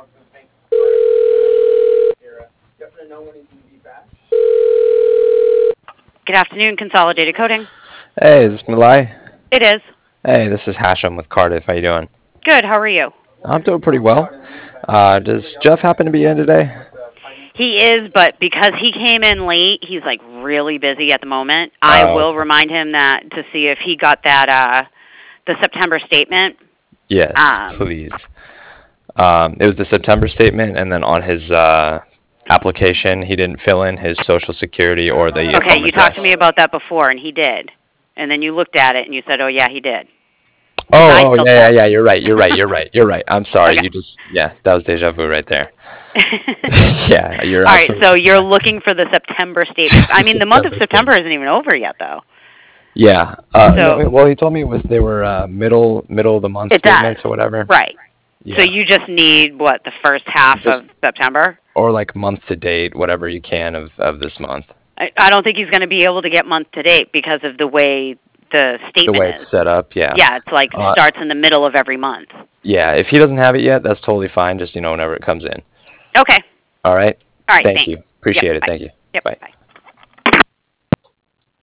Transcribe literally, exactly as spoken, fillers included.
Good afternoon, Consolidated Coding. Hey, is this Malai? It is. Hey, this is Hashem with Cardiff. How you doing? Good, how are you? I'm doing pretty well. Uh, does Jeff happen to be in today? He is, but because he came in late, he's like really busy at the moment. I Oh, will remind him that to see if he got that uh the September statement. yes, Um, please. Um, it was the September statement, and then on his uh, application, he didn't fill in his social security or the okay, home you talked to address. me about that before, and he did. And then you looked at it and you said, "Oh yeah, he did." I Oh, oh, filled yeah, yeah, that. yeah. You're right. You're right. You're right. You're right. I'm sorry. Okay. You just, yeah, that was deja vu right there. Yeah, you're All right, absolutely so you're correct. looking for the September statement. I The mean, the month of September September statement. isn't even over yet, though. Yeah. Uh, So no, well, he told me it was they were uh, middle middle of the month it does, statements or whatever. right? So Yeah. you just need what, the first half Just of September? or like month to date, whatever you can of of this month. I, I don't think he's going to be able to get month to date because of the way the The statement way it's is. set up, yeah. Yeah, it's like Uh, starts in the middle of every month. yeah. If he doesn't have it yet, that's totally fine. Just you know, whenever it comes in. Okay. All right. All right. Thank Thanks. you. Yep. Appreciate it. Bye. Thank you. Yep. Bye. Bye.